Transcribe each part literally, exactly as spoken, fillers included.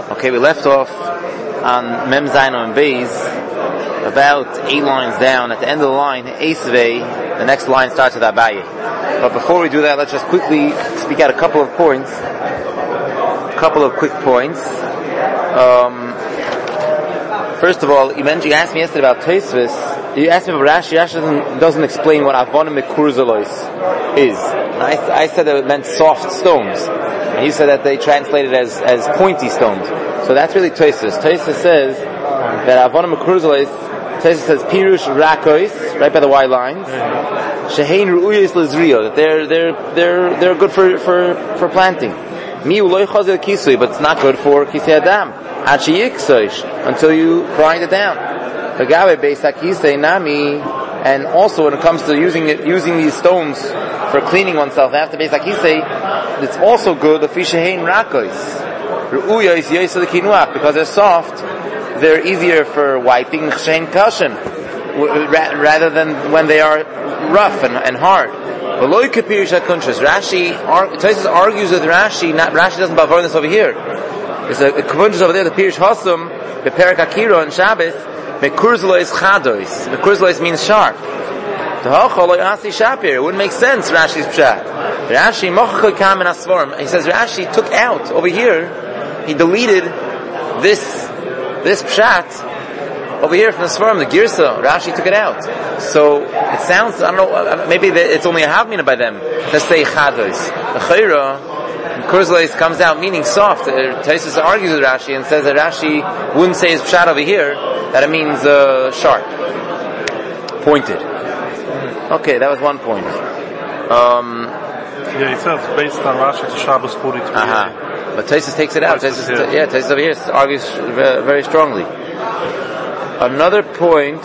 Okay, we left off on Mem Zayin and Beis, about eight lines down. At the end of the line, Esvei, the next line starts with Abaye. But before we do that, let's just quickly speak out a couple of points. A couple of quick points. Um, first of all, you mentioned, you asked me yesterday about Tosfos. You asked me about Rashi. Rashi doesn't, doesn't explain what Avonim Mekurzalos is. I, I said that it meant soft stones. And he said that they translated as, as pointy stones. So that's really Tosfos. Tosfos says that Avonim Mekurzalos, Tosfos says Pirush Rakois, right by the Y lines. Shehein Ru'uyis Lizrio, that they're, they're, they're, they're good for, for, for planting. Mi Uloi Chazil Kisui, but it's not good for Kisei Adam. Achi Yiksoish, until you grind it down. Agabe Beisakisei Nami, and also when it comes to using it, using these stones for cleaning oneself after Beisakisei, it's also good, the Fishehein Rakois. Ru'uyis Yoisel Kinuach, because they're soft, they're easier for wiping Shein Kashin, rather than when they are rough and, and hard. Rashi, Tosfos argues with Rashi, not, Rashi doesn't bavor this over here. There's a, a Kavanjas over there, the Pirush Hasum, the Perak Akira and Shabbos, Mekurzlois Chadois. Mekurzlois means sharp. It wouldn't make sense, Rashi's Pshat. Rashi, Mochachoi Kam in Asvarim. He says Rashi took out, over here, he deleted this, this Pshat, over here from the Svarim, the Girsa, Rashi took it out. So, it sounds, I don't know, maybe it's only a half-mina by them to say Chadois. The Chayra, Kurzleis comes out meaning soft. Tosfos argues with Rashi and says that Rashi wouldn't say his Pshat over here, that it means uh, sharp. Pointed. Okay, that was one point. Um, yeah, he says based on Rashi to Shabbos forty-two. Uh-huh. But Tosfos takes it out. Tosfos, yeah, yeah Tosfos over here argues very strongly. Another point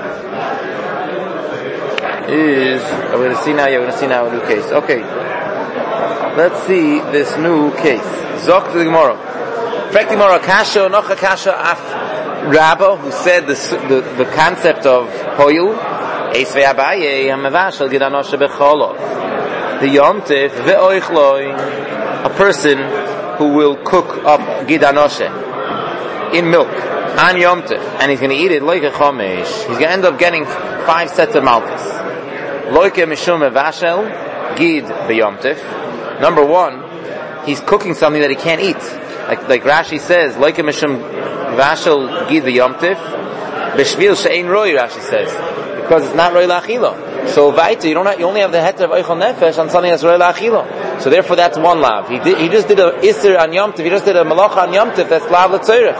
is, we're going to see now, yeah, we're going to see now a new case. Okay. Let's see this new case. Zok to the Gemara. Frek the Gemara, Kasha, Nocha Kasha, Af Rabba, who said the, the, the concept of Hoyu, Esvei Abaye, Hamavashal, Gidanosha Becholov. The Yomtiv, Ve'oichloi, a person who will cook up Gidanosha in milk. An Yomtiv, and he's going to eat it like a chomesh. He's going to end up getting five sets of malchus. Loike mishum vashel gid beyomtiv. Number one, he's cooking something that he can't eat. Like like Rashi says, loike mishum vashel gid beyomtiv. Beshvil she'ein roi, Rashi says, because it's not roi la'achilo. So vaita, you don't have, you only have the heter of oichel nefesh on something that's roi la'achilo. So therefore, that's one lav. He did, he just did a iser on yomtiv. He just did a malacha on yomtiv. That's lav l'tzoyrech.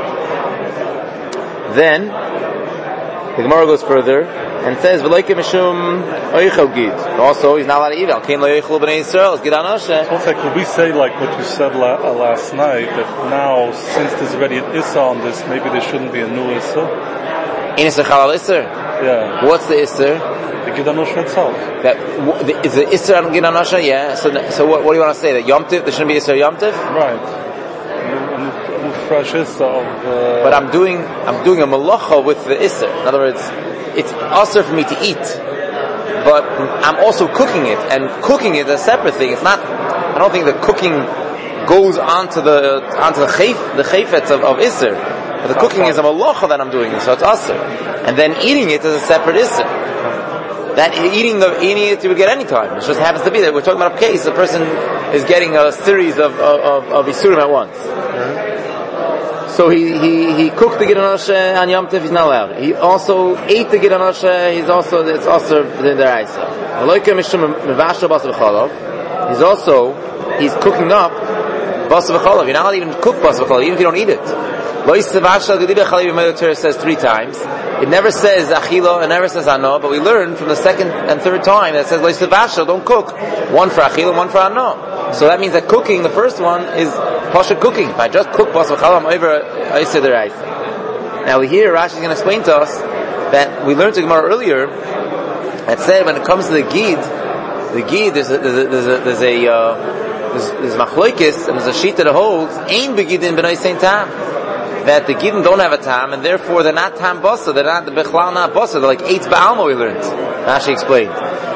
Then the Gemara goes further and says, "V'loike mishum oichel gid." Also, he's not allowed to eat. Al kain lo yochlu b'nei Yisrael. It's gid anoshe. So, like, could we say like what you said la- uh, last night that now, since there's already an issa on this, maybe there shouldn't be a new issa? In issa chalal isser. Yeah. What's the isser? The gid anoshe itself. That w- the, is the isser on gid anoshe? Yeah. So, so what, what do you want to say? That yomtiv? There shouldn't be isser yomtiv? Right. Fresh issa of, uh, but I'm doing I'm doing a malacha with the isser. In other words, it's also for me to eat, but I'm also cooking it, and cooking it is a separate thing. It's not. I don't think the cooking goes onto the onto the chayf, the chayfetz of, of isser. But the cooking is a malacha that I'm doing, so it's isser, and then eating it is a separate isser. That eating the eating it you would get any time. It just happens to be that we're talking about a case. The person is getting a series of of, of, of isurim at once. So he, he, he cooked the Gidanoshe on Yom Tov, he's not allowed. He also ate the Gidanoshe, he's also, it's also the Deraisa. He's also, he's cooking up Basa V'cholov. You're not allowed to even cook Basa V'cholov, even if you don't eat it. It says three times. It never says Achilo, it never says Ano, but we learn from the second and third time that it says Lo Yisavashal, don't cook. One for Achilo, one for Ano. So that means that cooking, the first one, is Pasha cooking. If I just cook Bas V'chalam over Aisir D'Oraisa. Now here Rashi is going to explain to us that we learned to Gemara earlier that said when it comes to the Gid, the Gid, there's a, there's a, there's a, there's a, uh, there's, there's Machloikis, and there's a sheet that holds, Ein Begidin B'nai Saint Tam. That the Gidin don't have a Tam, and therefore they're not Tam Basa, they're not, the Bechlal not Basa, they're like Eitz Ba'alma we learned. Rashi explained.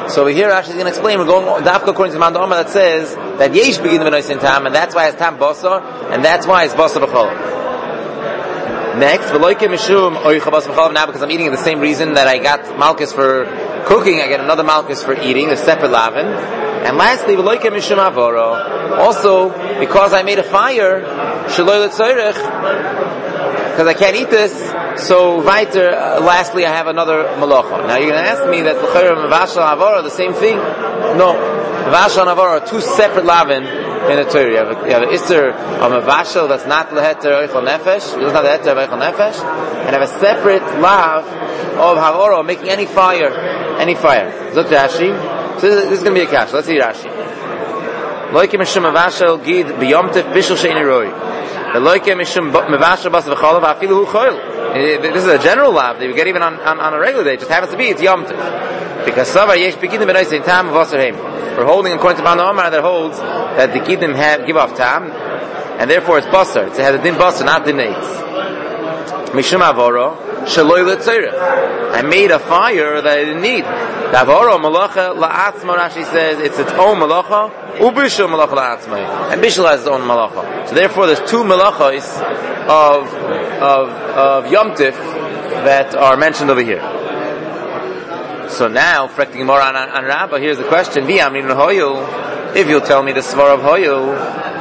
So over here, Rashi is going to explain. We're going dafka according to the Manda Omer that says that yesh begin the benoisin tam, and that's why it's tam basar, and that's why it's basar b'chol. Next, v'loike mishum oicha basar b'chol. Now, because I'm eating the same reason that I got malchus for cooking, I get another malchus for eating. There's separate lavin. And lastly, v'loike mishum avoro. Also, because I made a fire, shaloi l'tzorech, because I can't eat this. So, weiter, uh, lastly, I have another malacha. Now, you're going to ask me that l'chayr and mavashal and avora are the same thing? No. Mavashal and avora are two separate lavin in the Torah. You have a, you have an isser of mavashal that's not leheter oichel nefesh, it's not leheter of oichel nefesh, and have a separate lav of havora, making any fire, any fire. Look, Rashi. So this, this is going to be a kash. Let's see Rashi. Loike mishum mavashal gid biyomtev bishul she'ini roi. Loike mishum mavashal bas v'cholav afilu hu choil. This is a general lav that you get even on, on, on a regular day. It just happens to be, it's Yom Tov. Because Savar Yesh Bekidim Benoisin Tam Vosserheim. We're holding according to Manda Omar that holds that the Kidim have, give off Tam, and therefore it's Basar. It has a din Basar, not din Eitz. Mishum Avoro, Shaloi L'Tzorech. I made a fire that I didn't need. The Avoro Malacha La'atzma, Rashi says, it's its own Malacha, Ubishul Malacha La'atzma. And Bishul has its own Malacha. So therefore there's two Malachas of of of Yom Tif that are mentioned over here. So now, frecting more on, on Rabbah, here's the question: if you'll tell me the svar of Hoyu,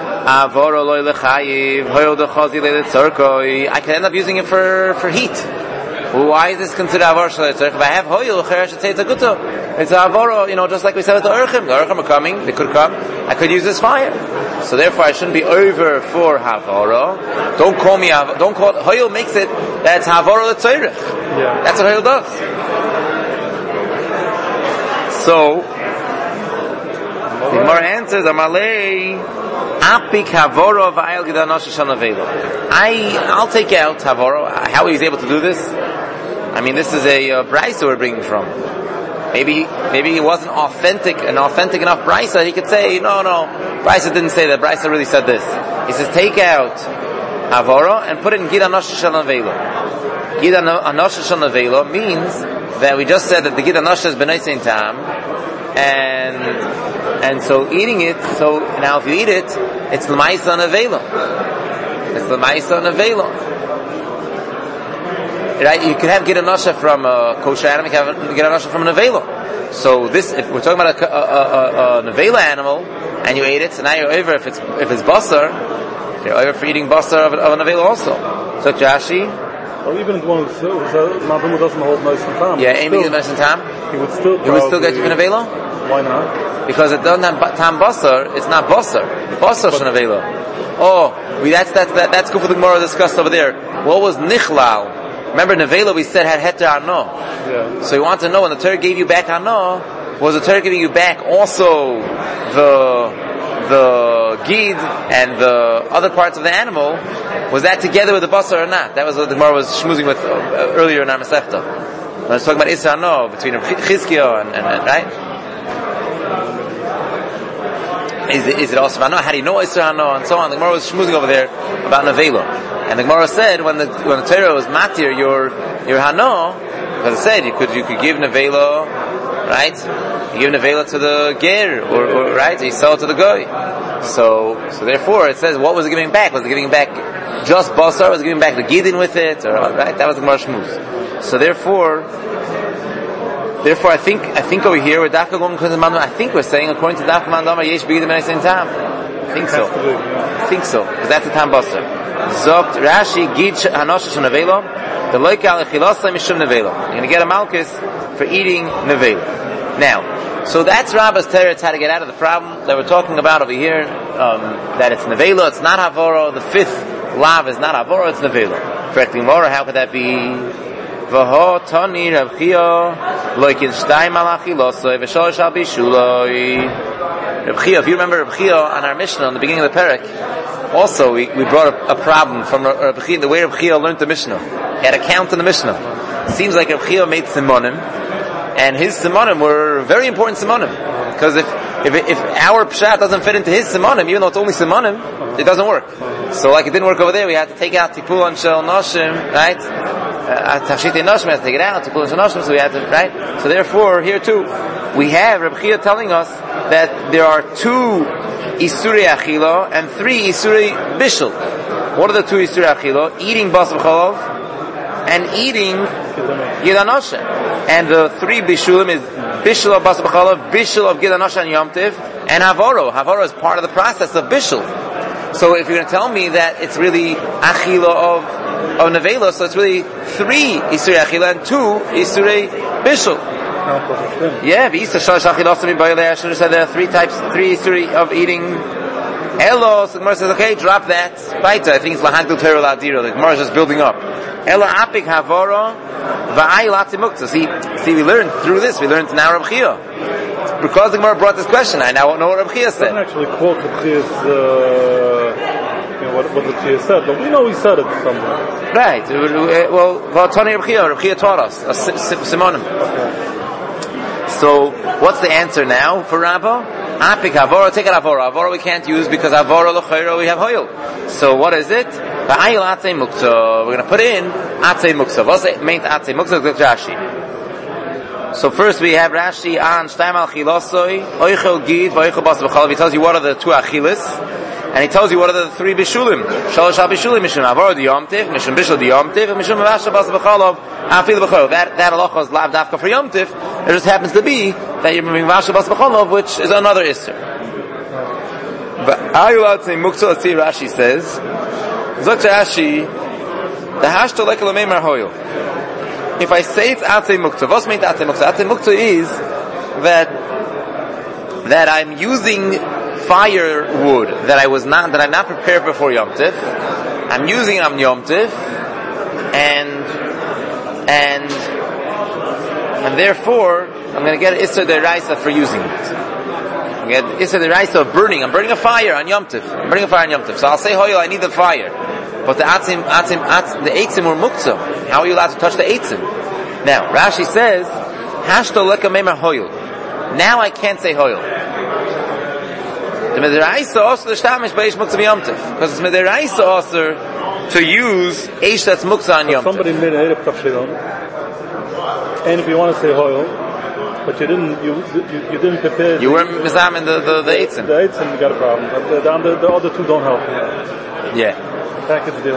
I can end up using it for for heat. Well, why is this considered avor shalei tzorech? If I have Hoyu, I should say it's a gutta. It's a avoro, you know, just like we said with the Urchim. The Urchim are coming; they could come. I could use this fire. So therefore, I shouldn't be over for havoro. Don't call me. Don't call. Hoyel makes it that's havoro l'tzorech. Yeah. That's what Hoyel does. So the Gemara answers, "Amalei apik havoro v'ayel gidanosh shanavelo." I I'll take out havoro. How he's able to do this? I mean, this is a uh, brisa we're bringing from. Maybe, maybe he wasn't authentic, an authentic enough brisa. He could say, no, no, brisa didn't say that. Brisa really said this. He says, take out avoro and put it in gida nosha shel nevelo. Gida nosha shel nevelo means that we just said that the gida nosha is b'neisein tam, and and so eating it. So now, if you eat it, it's l'maisa nevelo. It's l'maisa nevelo. Right? You can have Gidanosha from a kosher animal, you can have Gidanosha from a Nevela. So this, if we're talking about a, a, a, a Nevela animal, and you ate it, so now you're over if it's, if it's Basar, you're over for eating Basar of, of a Nevela also. So Jashi? Well, even if one Madamu doesn't hold nice and tam. Yeah, aiming is nice and tam? He would still He would still get you for Nevela? Why not? Because it doesn't have tam Basar, it's not Basar. Basar Shanavela. Oh, we, that's, that's, that, that's good for the Gemara discussed over there. What was Nichlal? Remember, Nevela we said had heter ano. Yeah. So you want to know when the Torah gave you back ano, was the Torah giving you back also the the gid and the other parts of the animal? Was that together with the basar or not? That was what the Gemara was schmoozing with uh, earlier in our Masechta. I was talking about Isra ano between Chizkiah and, and, and right. Is it, is it also ano? How do you know Isra ano and so on? The Gemara was schmoozing over there about Nevela. And the Gemara said when the when the Torah was matir your your hano, because it said you could you could give nevela, right? You give nevela to the ger, or, or right? You sell it to the guy. So so therefore it says what was it giving back? Was it giving back just basar? Was it giving back the gidin with it? Or right? That was the Gemara shmuz. So therefore, therefore I think I think over here we're dafka going to the mandam. I think we're saying according to dafka mandam yesh b'gidim and same time. I think so. I think so because that's the tam basar. Zogt Rashi gid hanosha shenavelo the loika al chilasa mishum nevelo. You're going to get a malchus for eating nevelo. Now, so that's Rabba's teretz how to get out of the problem that we're talking about over here. Um, that it's nevelo, it's not havoro. The fifth lav is not havoro, it's nevelo. Correctly, more. How could that be? V'ho toni Rav Chia loikin shtay malachilosoi v'sholosh al bishuloi. Rav Chia, if you remember Rav Chia on our Mishnah in the beginning of the parak. Also, we, we brought a, a problem from Rav Chia, the way Rav Chia learned the Mishnah. He had a count in the Mishnah. It seems like Rav Chia made simonim, and his simonim were very important simonim. Because if, if if our pshat doesn't fit into his simonim, even though it's only simonim, it doesn't work. So like it didn't work over there, we had to take out tipul on shel noshim, right? Tachshitei noshim, we had to take it out, tipul on shel noshim, so we had to, right? So therefore, here too, we have Reb Chia telling us that there are two Isurei Achila and three Isurei Bishul. What are the two Isurei Achila? Eating Basar Chalav and eating Gid Hanoshen. And the three Bishulim is Bishul of Basar Chalav, Bishul of Gid Hanoshen and Yom Tiv, and Havoro. Havoro is part of the process of Bishul. So if you're going to tell me that it's really Achila of, of Nevela, so it's really three Isurei Achila and two Isurei Bishul. Yeah, I should have said there are three types, three Isurei of eating. Elo, so the Gemara says, okay, drop that. Baita, I think it's Lahagdul Torah Ladira. The Gemara is just building up. Elo apik havoro va'ay lati mukta. See, see, we learned through this. We learned now Reb Chia. Because the Gemara brought this question, I now know what Reb Chia said. I don't actually quote Reb Chia's, uh, you know, what, what Reb Chia said, but we know he said it somewhere. Right. Well, Vatani Reb Chia, Reb Chia taught us. Simonim. Okay. So, what's the answer now for Rabba? Apik Havora, take it Havora. Havora we can't use because Havora L'Chayra we have Hoyel. So what is it? V'ayil Atzei Muktzah. We're going to put in Atzei Muktzah. What's it mean Atzei Muktzah? It's Rashi. So first we have Rashi on Shtaim Al Chilosoi, Oichel Gid, V'oichel Bas V'chalav. He tells you what are the two Achilis. And he tells you what are the three Bishulim. Shalosh Al Bishulim, Mishum Havora D'Yom Tiv, Mishum Bishul D'Yom Tiv, and Mishum Mavasha Bas V'chalav, Afil V'chalav. That, that halacha is lav dafka for Yom Tiv. It just happens to be that you're moving Vasha Bas V'chalav, which is another Isser. But Ayul Atzei Muktzah, let's see Rashi says. Zok Rashi, the Hashto Leka L'Meimar Hoyel. If I say it's Atzei Muktzah, what's meant Atzei Muktzah? Atzei Muktzah is that, that I'm using firewood that I was not, that I'm not prepared before Yom Tiv. I'm using it on Yom Tiv, and, and, and therefore, I'm going to get Issa Deraisa for using it. I'm going to get Issa Deraisa of burning. I'm burning a fire on Yom Tiv. I'm burning a fire on Yom Tiv. So I'll say, Hoyel, I need the fire. But the Atzim, Atzim, Atzim, the Eitzim were Muktzah. How are you allowed to touch the Eitzim? Now, Rashi says, Hashto Leka Meimar Hoyel. Now I can't say Hoyel. The Mederaisa also the Shtamish B'Eish Muktzah Yom Tiv. Because it's Mederaisa also to use Eish that's Muktzah on Yom Tiv. Somebody made a Erev Tafshilon. And if you want to say Hoyel, but you didn't, you you, you didn't prepare. You weren't mizam in the the, the eitzim. The eitzim, you got a problem. But the, the, the other two don't help. Yeah. Package deal. In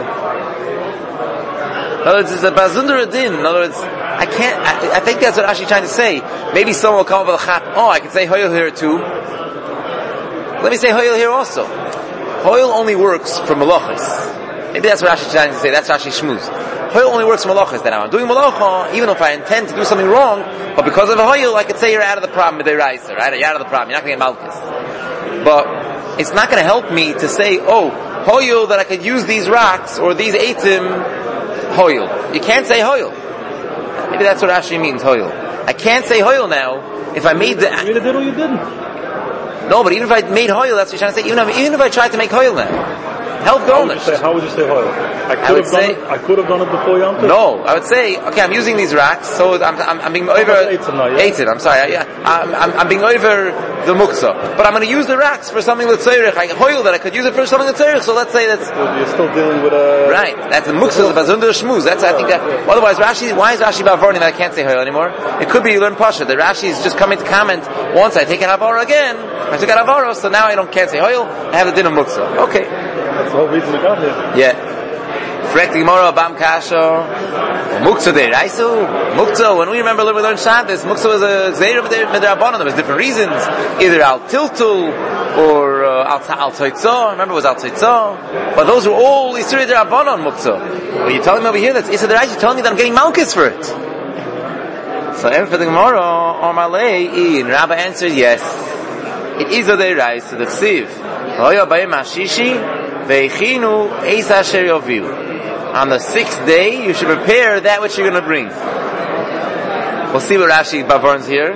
other words, it's a bazundra din. In other words, I can't. I, I think that's what Rashi trying to say. Maybe someone will come up with a chap. Oh, I can say hoyel here too. Let me say hoyel here also. Hoyel only works for malachas. Maybe that's what Rashi trying to say. That's Rashi shmuz. Hoyel only works for malachas. That I'm doing malacha, even if I intend to do something wrong, but because of a hoyel, I could say you're out of the problem with the raisa, right? You're out of the problem. You're not going to get malchus. But it's not going to help me to say, oh, hoyel that I could use these rocks or these eitim hoyel. You can't say hoyel. Maybe that's what Rashi means, hoyel. I can't say hoyel now if I made the. You either did or you didn't. No, but even if I made hoyel, that's what you're trying to say. Even if, even if I tried to make hoyel now, help How would you Golnish. say, how would you say hoyel? I could I would have done say- it. I could have done it before Yom Tov. No, I would say, okay, I'm using these racks, so I'm, I'm, I'm being over. Eitzim now, yeah? Eitzim, I'm sorry, I, I'm, I'm, I'm being over the muktzah, but I'm going to use the racks for something that's tzorich. I hoyel that I could use it for something that's tzorich. So let's say that's You're still dealing with a. right. That's the muktzah, the bazunder shmuz. That's I think that. Otherwise, Rashi, why is Rashi bavorni that I can't say hoyel anymore? It could be you learn pasha. The Rashi is just coming to comment. Once I take an avara again, I took an avara, so now I don't can't say hoyel. I have a din of muktzah. Okay. That's the whole reason we got here. Yeah. Frek the Gemara, Bam Kasha, Muktzah there, Raisu, Muktzah, when we remember when we learned Shabbos, Muktzah was a Zayr Midrabanan, there was different reasons, either Al Tiltul, or uh, Al Al Tzoitzah, remember it was Al Tzoitzah, but those were all Yisrei Derabanan Muktzah. But you're telling me over here that's Yisrei Deraisa, you're telling me that I'm getting Malchus for it. So for the Gemara, on Malay, and Rabbi answered yes, it is a Deraisa, the Ksiv, Hoya Bayim Hashishi, Veichinu Eis Asher Yoviu. On the sixth day, you should prepare that which you're going to bring. We'll see what Rashi bavarns here.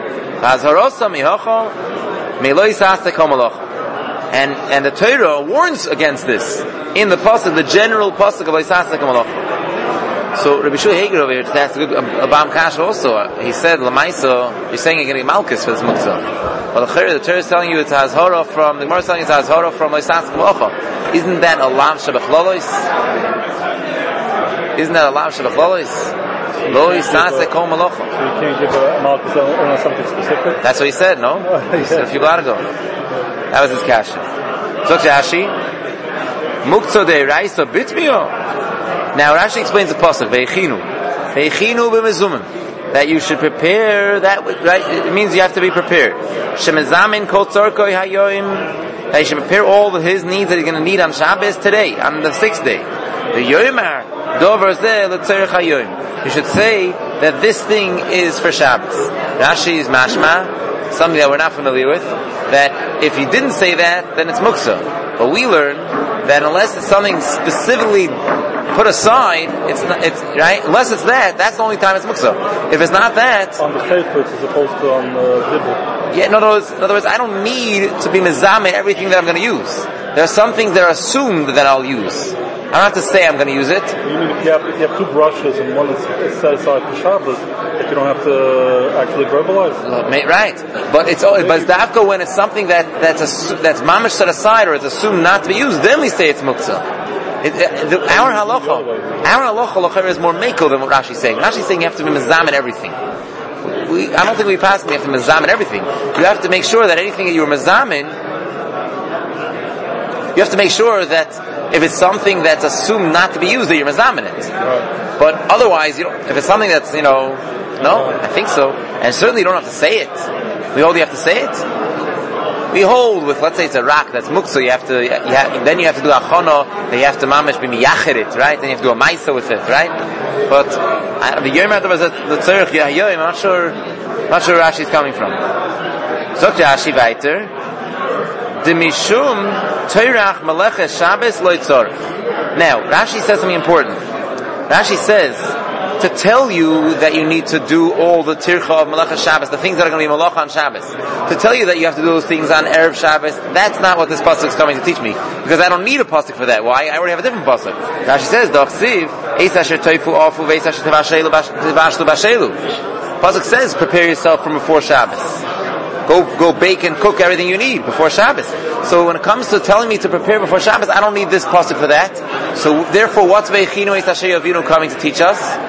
And and the Torah warns against this in the pasuk, the general pasuk of Isasa Kamalacha. So Rabbi Shua Hager over here, that's a good a Bam Kash also. He said, "Lamaisa, you're saying you're getting malchus for this muktzah." Well, the Torah is telling you it's Hazhara from the Gemara is telling you it's Hazhara from Isasa Kamalacha. Isn't that a lav shabachlolos? Isn't that a lav shabachlolos? Lo yisase kol malacha. So you can't give a malchus on, on something specific? That's what he said, no? He said a few hours ago. That was his kasha. So Rashi, muktzah de raisa bitmio. Now Rashi explains the pasuk, ve'echinu. Ve'echinu b'mezumim. That you should prepare that, right? It means you have to be prepared. Shemezamin kol tzorkoi hayoim. That you should prepare all of his needs that he's going to need on Shabbos today, on the sixth day. The yoimar dover zeh l'tzorech hayoim. You should say that this thing is for Shabbos. Rashi is mashma, something that we're not familiar with, that if you didn't say that, then it's muktzah. But we learn that unless it's something specifically put aside, it's not, it's right. Unless it's that, that's the only time it's muktzah. If it's not that, on the chayfetz as opposed to on the dibble. Yeah, in other words, in other words, I don't need to be mezameh everything that I'm going to use. There are some things that are assumed that I'll use. I don't have to say I'm going to use it. You mean if you have, if you have two brushes and one is set aside for Shabbos, that you don't have to actually verbalize? Right, but it's but it's dafka when it's something that that's a, that's mamash set aside or it's assumed not to be used. Then we say it's muktzah. It, it, the, our halacha, our halacha is more mekel than what Rashi's saying. Rashi's saying you have to be mezamen everything. We, I don't think we pass. We have to mezamen everything. You have to make sure that anything that you're mezamen, you have to make sure that if it's something that's assumed not to be used, that you're mezamen it. Right. But otherwise, you know, if it's something that's, you know, no, I think so. And certainly you don't have to say it. We hold you have to say it. We hold with, let's say it's a rock that's muktzah, you have to, you have, then you have to do a chono, then you have to mamash be miyachet it, right? Then you have to do a maisa with it, right? But I, the yom was the tzorich yahayoyim, I'm not sure, not sure where Rashi is coming from. So Rashi weiter, de mishum teirach meleches Shabbos lo tzorich. Now Rashi says something important. Rashi says to tell you that you need to do all the tircha of Malachas Shabbos, the things that are going to be Malach on Shabbos. To tell you that you have to do those things on Erev Shabbos, that's not what this pasuk is coming to teach me. Because I don't need a pasuk for that. Why? I already have a different pasuk. Rashi says, Dochsiv, Eis asher toifu ofu, Veis asher tevashelu bashelu. Pasuk says, prepare yourself from before Shabbos. Go, go bake and cook everything you need before Shabbos. So when it comes to telling me to prepare before Shabbos, I don't need this pasuk for that. So therefore, what's Veichinu Eis asher yavinu coming to teach us?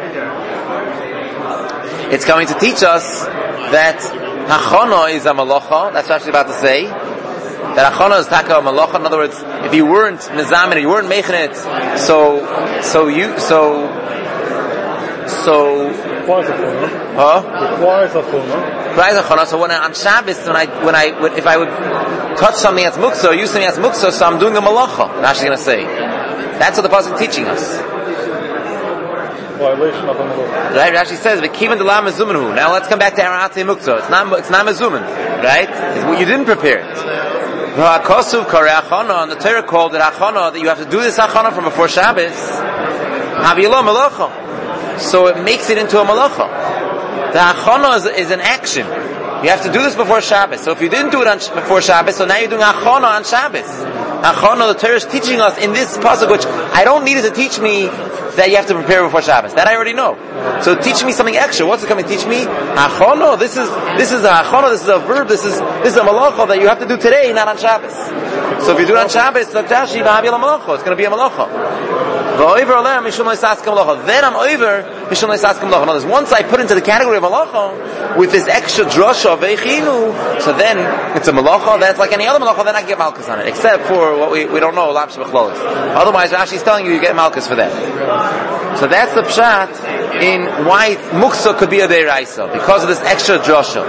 It's coming to teach us that hachana is a malacha. That's what I'm about to say. That hachana is taka a malacha. In other words, if you weren't nizamin, you weren't making it, so, so you, so, so, Requires a chana. huh? Requires a chana. Requires a chana. So when I, on Shabbos, when I, when I, when, if I would touch something that's muktzah, or use something that's muktzah, so I'm doing a malacha. That's what she's going to say. That's what the pasuk is teaching us. Violation of a malacha. Right, Rashi says, "V'kivan de la mezumenhu." Now let's come back to Arate Muktzah. It's not, it's not mezumen, right? It's what you didn't prepare it. V'hakosuv karei achana, and the Torah called it achana, that you have to do this achana from before Shabbos. Haviylah malacha. So it makes it into a malacha. The achana is, is an action. You have to do this before Shabbos. So if you didn't do it on, before Shabbos, so now you're doing achana on Shabbos. Achana, the Torah is teaching us in this pasuk, which I don't need it to teach me that you have to prepare before Shabbos. That I already know. So teach me something extra. What's it coming to teach me? Achana. This is this is a achana. This is a verb. This is this is a malacha that you have to do today, not on Shabbos. So if you do it on Shabbos, it's going to be a malacha. Then I'm over mishum le'saskem malacha. In other words, once I put into the category of malacha with this extra drasha of veichinu, so then it's a malacha. That's like any other malacha. Then I can get malchus on it, except for what we we don't know. Otherwise, Rashi is telling you you get malchus for that. So that's the pshat in why muksa could be a deiraisa, because of this extra drasha.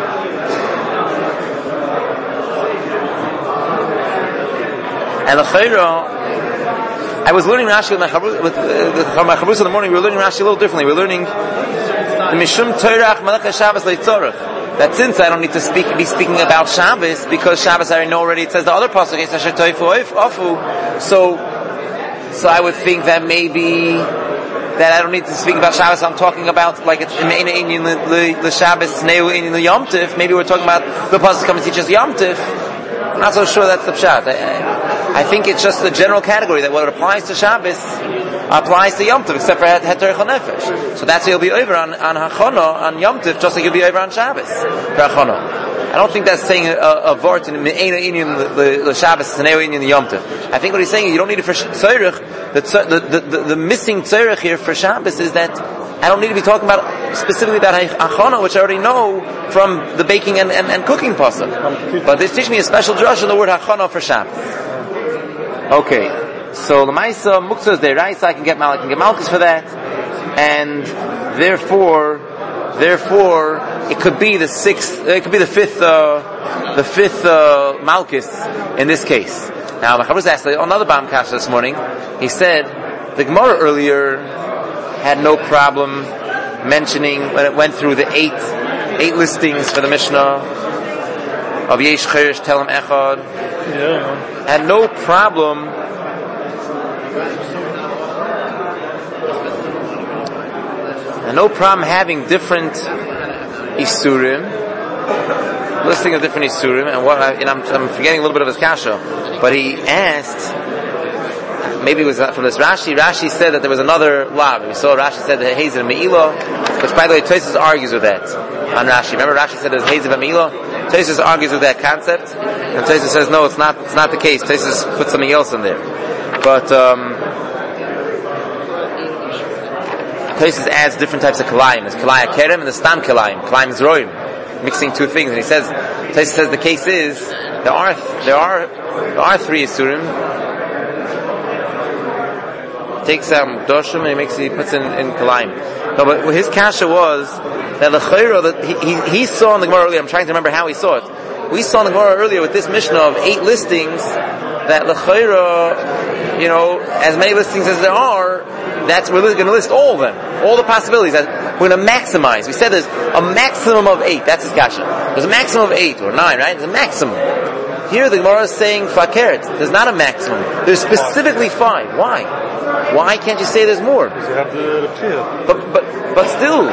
And the chayra, I was learning Rashi with my chavrusa with, uh, my chavrusa in the morning. We were learning Rashi a little differently. We were learning the mishum teirach malachas Shabbos leitzorach. That since I don't need to speak, be speaking about Shabbos, because Shabbos I already know already. It says the other pasuk is asher toifu ofu. So, so I would think that maybe that I don't need to speak about Shabbos. I'm talking about like it's in the the Shabbos neu in the Yom Tif. Maybe we're talking about the pasuk coming to teach us Yom Tif. I'm not so sure that's the pshat. I, I think it's just the general category that what applies to Shabbos applies to Yom Tov, except for Heter Nefesh. So that's why you'll be over on, on Hachana, on Yom Tov, just like you'll be over on Shabbos, for Hachana. I don't think that's saying a, a vort in the Shabbos, in the Yom Tov. I think what he's saying is you don't need it for Tzorich. The, the, the, the, the missing Tzorich here for Shabbos is that I don't need to be talking about specifically about Hachana, which I already know from the baking and, and, and cooking pasuk. But they teach me a special drush on the word Hachana for Shabbos. Okay, so the Maisa Muktzah is there, right? So I can get Mal, I can get Malchus for that, and therefore, therefore, it could be the sixth, it could be the fifth, uh, the fifth uh, Malchus in this case. Now, the Chavrush asked another Bam Kasha this morning. He said the Gemara earlier had no problem mentioning when it went through the eight eight listings for the Mishnah of Yesh Chirish Telem Echad. Yeah. Had no problem and no problem having different Isurim, listing of different Isurim, and what I, and I'm, I'm forgetting a little bit of his kasha, but he asked, maybe it was from this Rashi, Rashi said that there was another lav. We saw Rashi said that Hazer and Me'ilah, which by the way, Tosfos argues with that on Rashi. Remember Rashi said there's Hazer and Me'ilah? Tosfos argues with that concept, and Tosfos says no, it's not, it's not the case. Tosfos put something else in there. But, um, Tosfos adds different types of kalayim. There's kalaya kerem and the stam kalayim. Kalayim is roim, mixing two things. And he says, Tosfos says the case is there are there are there are three isurim. Takes out doshim and he makes he puts in in kalayim. No, but his kasha was that l'chayro that he, he he saw in the Gemara earlier. I'm trying to remember how he saw it. We saw in the Gemara earlier with this Mishnah of eight listings that l'chayro, you know, as many listings as there are, that's we're going to list all of them, all the possibilities. That we're going to maximize. We said there's a maximum of eight. That's his kasha. There's a maximum of eight or nine, right? There's a maximum. Here the Gemara is saying fakeret. There's not a maximum. There's specifically five. Why? Why can't you say there's more? Because you have the Rebchia. But but but still.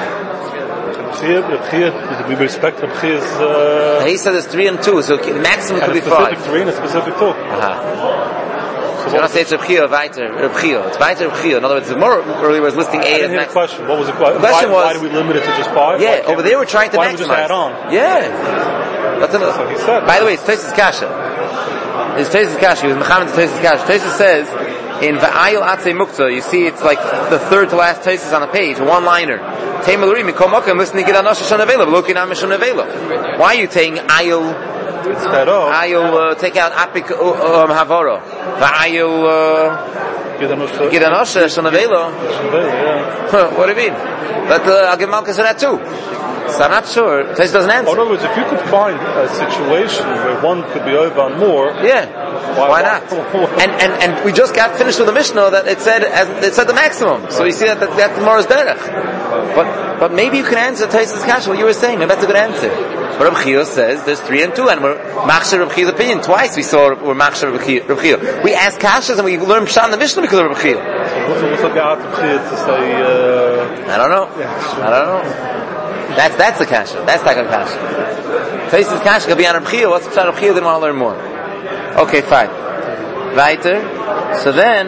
Rebchia, we respect Rebchia's. Uh, he said there's three and two, so the maximum could be five. A specific three and a specific two. Uh-huh. So you don't say it's Rebchia, weiter, Rebchia. It's weiter Rebchia. In other words, the more earlier was listing eight. I didn't hear the question. What was the question? The question why, was, why do we limit it to just five? Yeah, over there we're trying to why maximize. Why don't we just add on? Yeah. That's, That's what he said. By the way, it's Tosfos Kasha. It's Tosfos Kasha. He was Mechamed to Tosfos Kasha. Tosfos says, in Va'ayil Atzei Muktzah, you see it's like the third to last Tosfos on the page, a one-liner. Teim Elorim, Mikol Mokem, listen to Gidan Nosha Shon Avela, V'lokin Am Shon Avela. Why are you taking Ayil, Ayil, uh, take out Apik um, Havoro? Va'ayil, uh, Gidan Nosha Shon Avela? What do you mean? But uh, I'll give Malchus for that too. So I'm not sure. Tosfos doesn't answer. In other words, if you could find a situation where one could be over on more, yeah. Why, why not? and, and and we just got finished with the Mishnah that it said as, it said the maximum. So you see that that, that tomorrow's derech. But but maybe you can answer Tosfos Kasha what you were saying. Maybe that's a good answer. But Reb Chia says there's three and two, and we're machshir Reb Chia's opinion. Twice we saw we're machshir Reb Chia. We asked Kashas and we learned Pshat in the Mishnah because of Reb Chia. So what's the got Reb Chia to say? Uh, I don't know. Yeah, I don't know. That's that's the Kasha. That's not a Kasha. Tosfos Kasha could be on Reb Chia. What's Pshat Reb Chia? Didn't want to learn more. Okay, fine. Weiter. So then,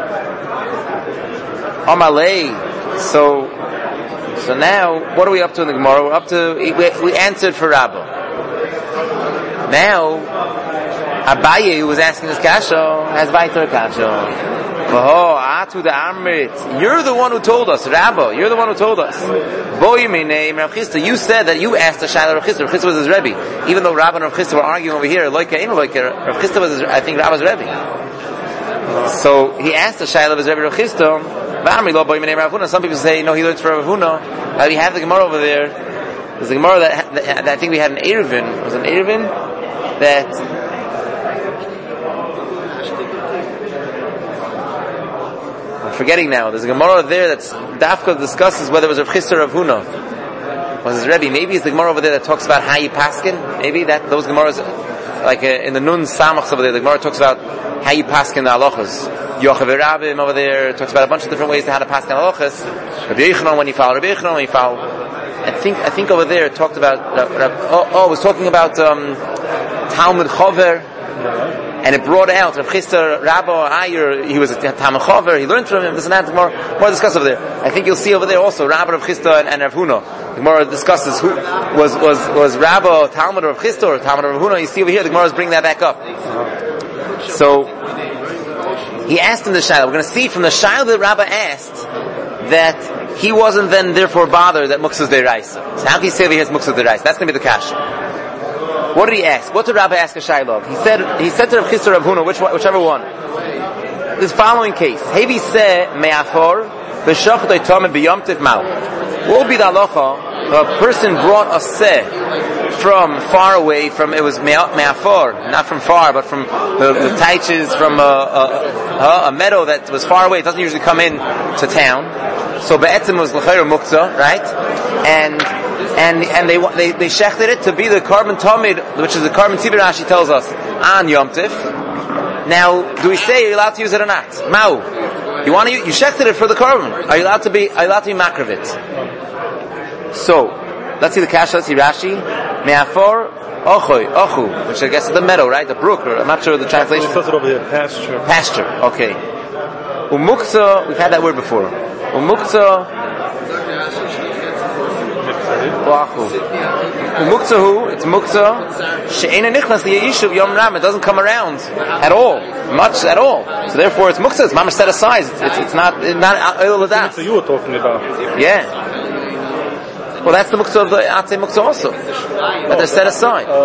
Amalei. So, so now, what are we up to in the Gemara? We're up to, we, we answered for Rabba. Now, Abaye, who was asking this kasha, has Weiter kasha. Oh, Atu the Amrit. You're the one who told us, Rabba. You're the one who told us. Boy, my name, Rav Chisda. You said that you asked the Shaila Rav Chisda. Rav Chisda was his Rebbe. Even though Rabba and Rav Chisda were arguing over here, like a, like a, Rav Chisda was his, I think Rabba's Rebbe. So he asked the Shaila of his Rebbe Rav Chisda. V'amri lo boy, my name, Rav Huna. Some people say, no, he learns from Rav Huna. Uh, we have the Gemara over there. There's a Gemara that, that, that I think we had an Eruvin. It was an Eruvin that forgetting now. There's a Gemara there that's Dafka discusses whether it was Rav Chisda or Rav Huna. Was his Rebbe? Maybe it's the Gemara over there that talks about how you paskin. Maybe that those Gemaras, like uh, in the Nun Samachs over there, the Gemara talks about how you paskin the halachas. Yochav Rabim over there talks about a bunch of different ways to how to paskin halachas. Rabbi Yechanan when you foul, Rabbi Yechanan when you foul. I think I think over there it talked about. Uh, oh, oh, it was talking about um, Talmud Chover. And it brought out Rav Chisda, Rabba, Ayer, he was a Talmud Chover, he learned from him, this and that, more, more discussed over there. I think you'll see over there also, Rabba, Rav Chisda, and, and Rav Huna. The Gemara discusses who, was, was, was Rabba, Talmud, Rav Chisda, or Talmud, Rav Huna. You see over here, the Gemara is bringing that back up. So, he asked him the Shaila. We're going to see from the Shaila that Rabba asked, that he wasn't then therefore bothered that Muktzah is Deiraisa. So how can you say that he has Muktzah Deiraisa? That's going to be the kasha. What did he ask? What did Rabbi ask a Shailov? He said, he said to Rav Chisda Rav Huna, which, whichever one. This following case. Hevi se me'afor v'shochet oitomim b'yomtiv ma'u. What would be the halacha? A person brought a se from far away, from, it was me'afor, not from far, but from the, the taiches, from a, a, a meadow that was far away. It doesn't usually come in to town. So be'etzim was l'chayr muktzah, right? And and and they they they shechted it to be the carbon tamid, which is the carbon tibir. Rashi tells us on Yom Tif. Now, do we say you're allowed to use it or not? Mau, you want to use, you shechted it for the carbon. Are you allowed to be? Are you allowed to be makriv it? So let's see the kasha. Let's see Rashi. Me'afor ochoy ochu, which I guess is the meadow, right? The brook. Or I'm not sure of the translation. It says it over here. Pasture. Pasture. Okay. Umuktzah. We've had that word before. Umuktzah. Umukzahu, it's mukza. She'ena nichnas liyishuv yom ram. It doesn't come around at all, much at all. So therefore, it's mukza. It's mamash set aside. It's, it's, it's not not oil of that. So you were talking about. Yeah. Well, that's the mukza of the Atzei mukza also. That they're set aside. Uh,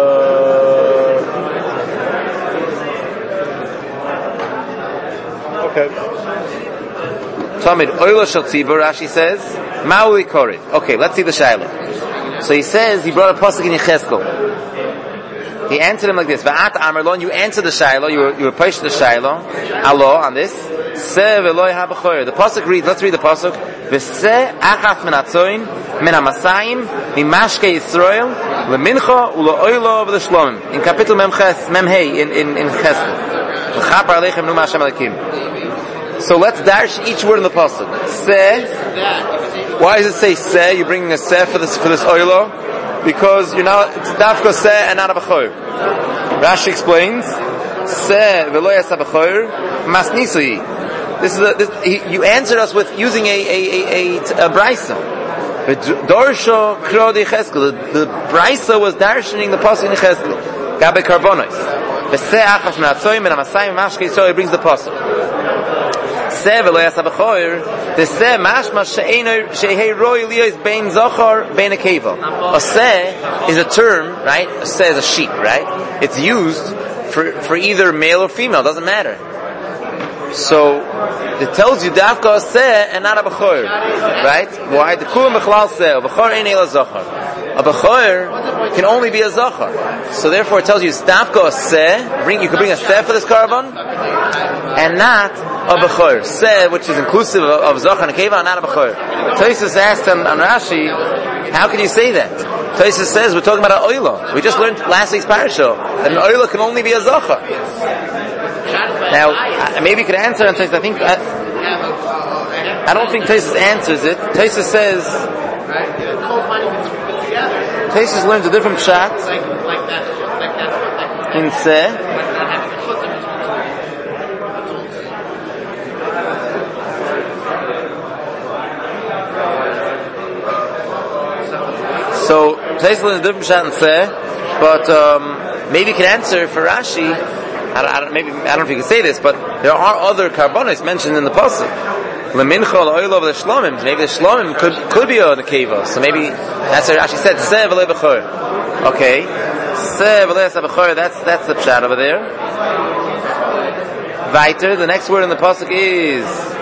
okay. Tamid oila shel tzibur. Rashi says maui korid. Okay, let's see the shayla. So he says, he brought a pasuk in Yecheskel. He answered him like this: Va'at Amarlon, you answered the Shiloh, you were, you were pushed the Shiloh, Allah, on this. Se ve'loi ha'b'choyer. The pasuk reads, let's read the pasuk. V'se achas min atzoin, min ha'masayim, mimashke Yisrael, lemincha u'lo'oilo v'l'shlomim. In capital Memches, Memhei, in, in, in Cheskel. V'chapar aleichem nu ma'ashem alekim. So let's dash each word in the pasuk. Se. Why does it say se? You're bringing a se for this for this oilo, because you're not. It's dafka se and not a b'choyer. Rashi explains se v'lo yasa b'choyer masnisui. This is a, this, he, you answered us with using a a a a, a brisa. Dorsho krodi cheskel. The, the brisa was darshaning the pasuk in cheskel. Gabe karbonos. The se achas min atzoyim and amasayim mashke Yisrael brings the pasuk. The se mashma she'hei roi liyos bein zochar bein a keva. A se is a term, right? A se is a sheep, right? It's used for for either male or female. Doesn't matter. So it tells you dafka a se and not a b'choyer, right? Why? The kulam b'chlal se, a b'choyer ain't ela zochar. A b'choyer can only be a zochar. So therefore, it tells you dafka a se. Bring you can bring a se for this carbon, and not a b'choyer. Se, which is inclusive of, of zochar and keva, and not a b'choyer. Tosfos asked on, on Rashi, how can you say that? Tosfos says we're talking about an oila. We just learned last week's parasha that an oila can only be a zochar. Now, maybe you could answer and say, I think, I, I don't think Tosfos answers it. Tosfos says, Tosfos learns a different shot in Se. So, Tosfos learns a different shot in Se, but um, maybe you could answer for Rashi. I don't, I don't, maybe, I don't know if you can say this, but there are other carbonos mentioned in the pasuk. Lemincha l'oilo v'l'shlomim. Maybe the shlomim could could be on the keva. So maybe that's what Rashi said. Se v'lei b'choyer. Okay. Se v'lei b'choyer. That's that's the pshat over there. Weiter. The next word in the pasuk is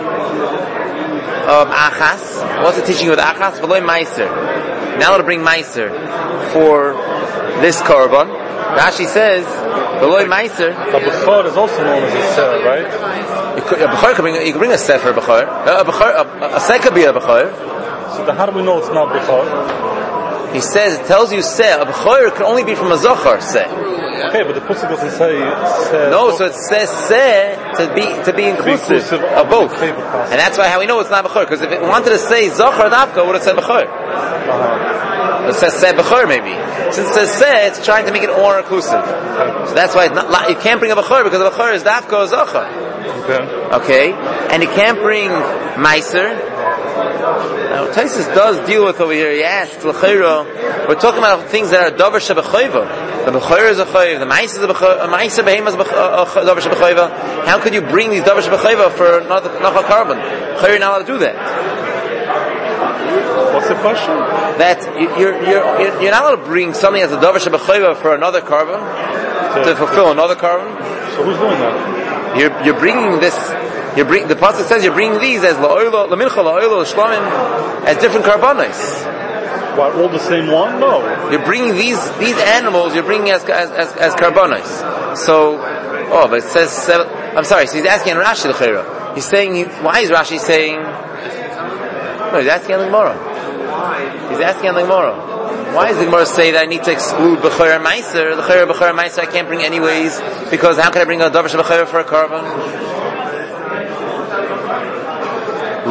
um, achas. What's it teaching you with achas? V'loi meiser. Now to bring meiser for this korban. Rashi says. V'loi meiser. A b'chor is also known as a ser, right? You could, a b'chor could bring, you could bring a ser for a b'chor. A b'chor, a, a ser could be a b'chor. So then how do we know it's not b'chor? He says, it tells you se. A b'chor can only be from a zochar se. Okay, but the pasuk doesn't say se. No, so it says se to be to be inclusive, to be inclusive of both. And that's why how we know it's not b'chor. Because if it wanted to say zochar dafka, it would have said b'chor. Uh-huh. It says se b'chor maybe. Since it says se, it's trying to make it more inclusive. So that's why it's not, you can't bring a b'chor because a b'chor is dafka or zochar. Okay. Okay? And you can't bring meiser. Now, Tosfos does deal with over here. He asked, l'chayro, we're talking about things that are davar shebechayva. The b'chayr is a chayv, the meiser is a b'chayv, a meiser behem is a davar shebechayva. How could you bring these davar shebechayva for another carbon? Chayr not allowed to do that. What's the question? That you- you're you're you're not allowed to bring something as a davar shebechayva for another carbon to fulfill another carbon. So who's doing that? You're you're bringing this. You bring the pasuk says you're bringing these as la'oilo, lamincha, la'oilo, l'shlamim, as different carbonos. What, all the same one? No. You're bringing these these animals. You're bringing as as as, as carbonos. So, oh, but it says seven, I'm sorry. So he's asking Rashi the Chayra. He's saying he, why is Rashi saying? No, he's asking on the Gemara. He's asking on the Gemara. Why does the Gemara say that I need to exclude Bechor and Meiser? The Chayra, Bechor and Meiser I can't bring anyways because how can I bring a davar shebechayva for a carbon? If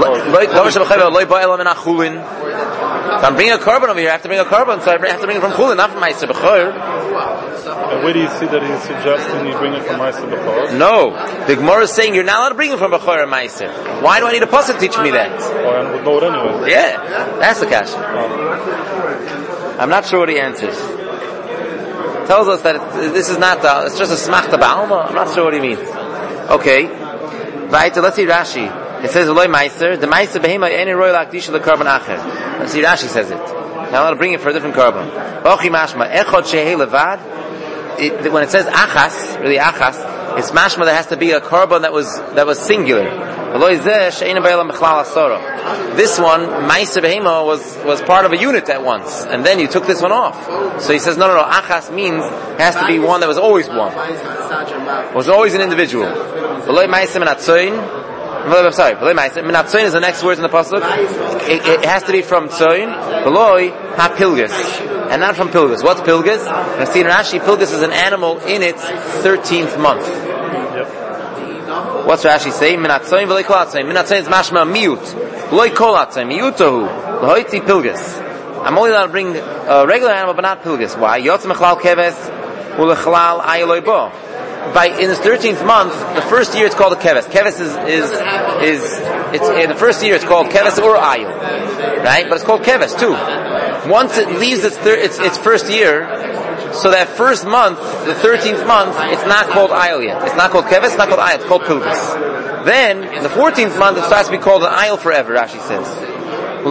I'm bringing a carbon over here, I have to bring a carbon, so I have to bring it from Chulin, not from Meiser Bechor. And where do you see that he's suggesting you bring it from Meiser Bechor? No, the Gemara is saying you're not allowed to bring it from Bechor and Meiser. Why do I need a pasuk to teach me that? Oh, I would know it anyway. Yeah, that's the kasha. Oh. I'm not sure what he answers. Tells us that it, this is not, a, it's just a smachta ba'alma. I'm not sure what he means. Okay, right, so let's see Rashi. It says Eloi Meiser, the Meiser behema any royal akdisha the carbon acher. Let's see Rashi says it. Now I'll bring it for a different carbon. Ochi mashma echod shehei levad. When it says achas, really achas, it's mashma that has to be a carbon that was that was singular. Eloi zeh she'ena b'elam b'chlal asora. This one Meiser behema was was part of a unit at once, and then you took this one off. So he says no, no, no. Achas means it has to be one that was always one, was always an individual. Eloi Meiser menatzoin. I'm sorry, Minatzoin is the next word in the pasuk. It, it has to be from Tzoin, Beloi ha-pilgus, and not from Pilgus. What's Pilgus? And see in Rashi, Pilgus is an animal in its thirteenth month. Yep. What's Rashi say? Minatzoin v'loi kol atzoin. Minatzoin is mashma miut. Loi kol atzoin. Miutohu. L'hoitzi Pilgus. I'm only allowed to bring a regular animal, but not Pilgus. Why? Yotz mechlal keves u'lechlal ayeloi bo. By in the thirteenth month, the first year it's called a keves. Keves is is is it's in the first year it's called keves or ayil, right? But it's called keves too. Once it leaves its thir- its its first year, so that first month, the thirteenth month, it's not called ayil yet. It's not called keves. It's not called ayil. It's called pilgus. Then in the fourteenth month, it starts to be called an ayil forever. Rashi says. The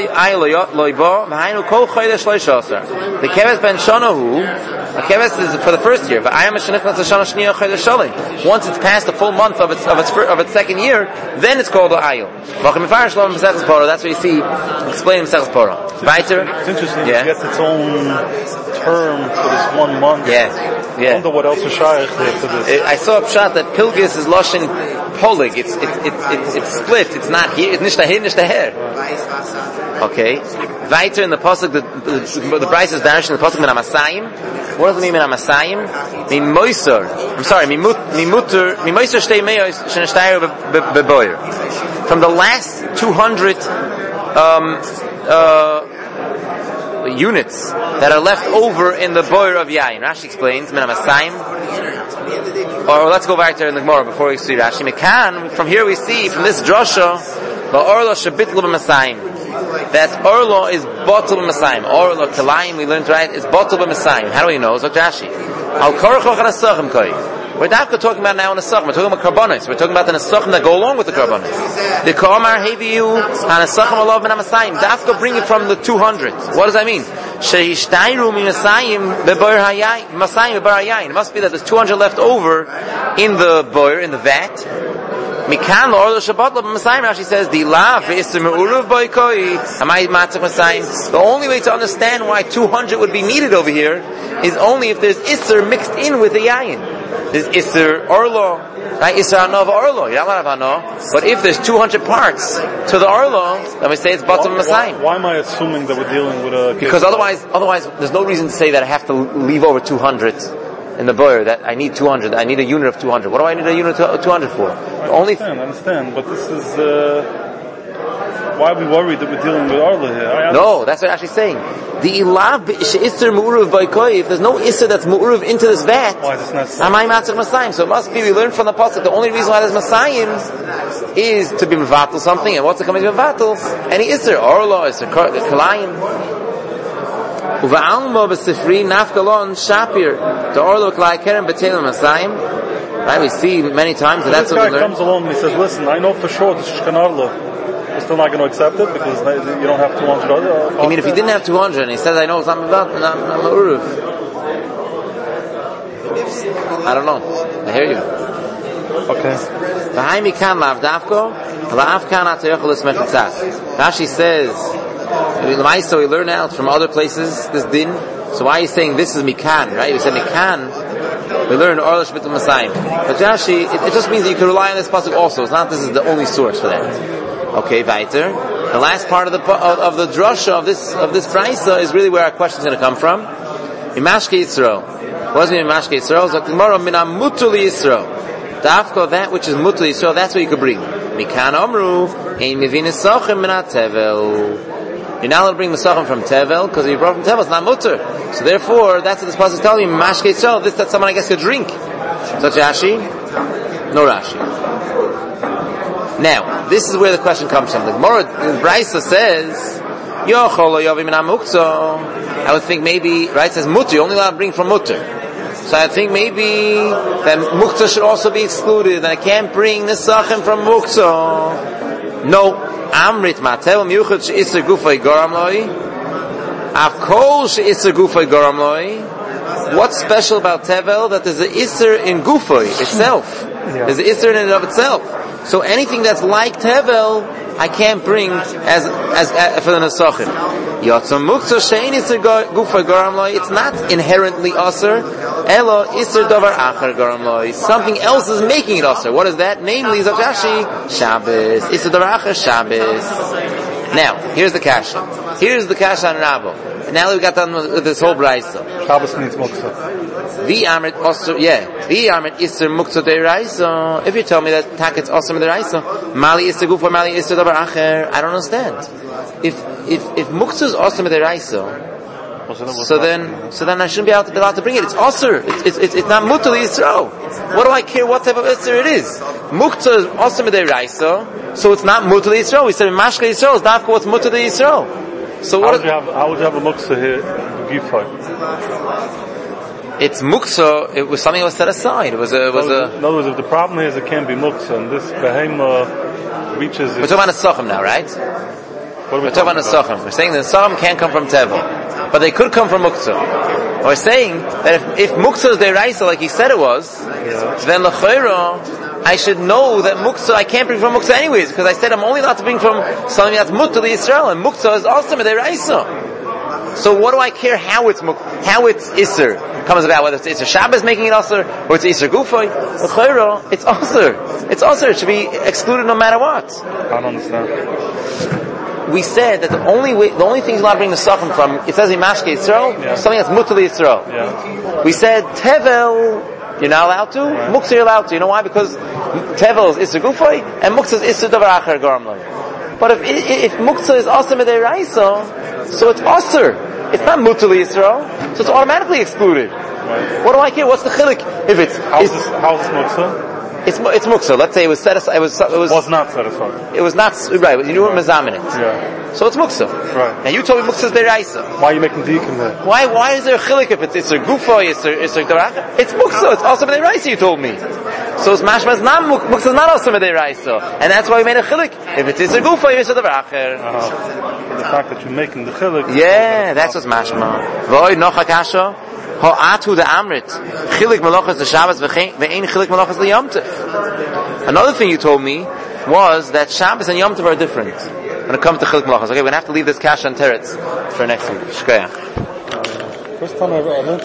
keves ben shanahu. A keves is for the first year. Once it's past the full month of its of its of its second year, then it's called the ayil. That's what you see explaining Mesechus Pora. Weiter. It's interesting. Yeah. It gets its own term for this one month. Yeah. Yeah. I wonder what else is shaykh there for this. I saw a pshat that pilgus is loshin polig. It's it's it's it's it's split. It's not here. It's nicht dahin, nicht daher. Okay. Weiter in the pasuk, the the, the Bryce is down in the pasuk min hamasayim. What does it mean min hamasayim? Min moiser. I'm sorry. Min mut min muter min moiser shtei meyos sheneshtayer beboyer. From the last two hundred um uh units that are left over in the boyer of yain. Rashi explains min hamasayim. Or let's go back there in the Gemara before we see Rashi. Mekan, from here we see from this drasha the orlo shabitlu b'masayim. That's orlo is bottle b'masayim. Orlo kalayim we learned right is bottle b'masayim. How do we know? So Rashi. Al korchoch anasachim koi. We're not talking about now in the nesachim. We're talking about karbonos. We're talking about the nesachim that go along with the karbonos. The kamar heviu hanasachim alav ben hamasayim. Dafka bring it from the two hundred. What does that mean? Shehishtayru mi masayim bebar hayayin. Masayim bebar hayayin. It must be that there's two hundred left over in the boyer, in the vat. Mikan lo Shabbat lo b'masayim. Rashi says the lav v'isser me'uruv boykoi amay matzach masayim. The only way to understand why two hundred would be needed over here is only if there's isser mixed in with the yayin. There's isser orlo, right? Isser anov orlo. You're not allowed to have anov. But if there's two hundred parts to the orlo, then we say it's bottom masayim. Why, why am I assuming that we're dealing with a? Because otherwise, otherwise, there's no reason to say that I have to leave over two hundred. In the boyer, that I need two hundred, I need a unit of two hundred. What do I need a unit of two hundred for? I Only understand, I understand, but this is, uh, why are we worried that we're dealing with Arla here? I no, that's what I'm actually saying. The ilav she'isser mu'uruv boykoi, if there's no isser that's mu'uruv into this vat, why is this not so? amay matzach masayim. So it must be, we learned from the pasuk, the only reason why there's masayim is to be mevatel something, and what's it coming to be mevatel? Any isser, orlo, isser, kalayim. Uva'almo b'sifri nafkalon shapir the orlo klai kerem b'telim masayim. Right, we see many times that that's this what guy we learn. comes along and he says, listen, I know for sure this is Shkan Arlo. We're still not going to accept it because you don't have two hundred other. I mean, if he didn't have two hundred and he says, I know something about it, I'm, I'm a Uruv. I don't know. I hear you. Okay. Rashi says, so we learn out from other places this din. So why are you saying this is mikan, right? You said mikan. We learn Orlash B'tul Masayim. But Rashi, it, it just means that you can rely on this pasuk also. It's not this is the only source for that. Okay, weiter. The last part of the of, of the drasha of this of this brayso is really where our question is going to come from. Imashke Yisrael. What does it mean Imashke Yisrael? It's like tomorrow mina mutul Yisrael. Dafko, that which is mutul Yisrael, that's what you could bring. Mikan Omru, ein mivin esochem mina tevel. You're not allowed to bring Mesachim from Tevel, because if you brought from Tevel, it's not mutter. So therefore, that's what this pasuk is telling you, Mashke Yisrael, this that someone I guess could drink. Such Rashi? No Rashi. Now, this is where the question comes from. The Gemara, the Brisa says, Yochol Yovim Min HaMuktzah. I would think maybe, right, it says mutter, you're only allowed to bring from mutter. So I think maybe that Muktzah should also be excluded, and I can't bring Nesachim from Muktzah. No. Amrit Matev Miuchad she'isser gufay goram loi. Avkol she'isser gufay goram loi. What's special about Tevel? That there's an isser in gufay itself. Yeah. There's an isser in and of itself. So anything that's like Tevel, I can't bring as as, as for the Nesachim. Yotzam Muktzah she'in isser gufay goram loi. It's not inherently aser. Elo isser davar achar goram loi. Something else is making it aser. What is that? Namely, Zachashi Shabbos. Isser davar achar Shabbos. Now, here's the kasha. Here's the kasha on Rabo. And now we got done with this whole brayso. Shabbos means Muktzah. The amrit aser, yeah. The amrit isser Muktzah deiraisa. If you tell me that taket's aser deiraisa, mali isser gufa, mali isser davar achar, I don't understand. If if if Muktzah is aser deiraisa, So then, so then I shouldn't be able to, be allowed to bring it. It's Osir. It's, it's, it's not Mutal Yisrael. What do I care what type of Osir it is? Muktzah is Osir Midei Raisa, so it's not Mutal Yisrael. We said Mashka Yisrael is not what's Mutal Yisrael. So what? How would, you have, how would you have a Muktzah here, Gifai? It's Muktzah. It was something that was set aside. It was a, it was a. In other words, if the problem is it can't be Muktzah, and this Behema reaches. We're talking about a Sochem now, right? What are we We're talking about a Sochem. We're saying that the Sochem can't come from Tevel. But they could come from Muktzah. We're saying that if, if Muktzah is Deiraisa like he said it was, yeah. then L'chayra, I should know that Muktzah, I can't bring from Muktzah anyways, because I said I'm only allowed to bring from something that's Mutter Yisrael, and Muktzah is also Deiraisa. So what do I care how it's how it's Isser comes about, whether it's Isser Shabbos making it Isser, or it's Isser Gufay, L'chayra, it's Isser. It's Isser, it should be excluded no matter what. I don't understand. We said that the only way, the only thing you're allowed to bring the Sachem from, it says in Mashke Yisrael, yeah. something that's Mutal Yisrael. Yeah. We said Tevel, you're not allowed to, right. Muktzah you're allowed to. You know why? Because Tevel is Isser Gufay, and Muktzah is Isser Davar Achar Goram Loi. But if, if Muktzah is Aser Midei Raisa, so it's Aser. It's not Mutal Yisrael, so it's automatically excluded. Right. What do I care? What's the chilik? If it's, how's this, how's this Muktzah? It's it's muktzah. Let's say it was set aside. It was it was, was not set aside. It was not right. You knew it was mazamin. Yeah. So it's muktzah. Right. Now you told me muktzah is deraisa. Why are you making dikum there? Why why is there a chilik if it's it's a gufa? It's a it's a deraisa. It's muktzah. It's also deraisa. You told me. So it's mashma is not muktzah is not also deraisa, and that's why we made a chilik. If it is a gufa, it's a deraisa. Uh-huh. The fact that you're making the chilik. Yeah, that's what's mashma. Voy nocha kasha. Ha'atu the amrit chilik malachas the Shabbos ve'ein chilik malachas the Yom Tov. Another thing you told me was that Shabbos and Yom Tov are different when it comes to chilik malachas. Okay, we're gonna have to leave this cash on teretz for next week. Shkoyach. First time I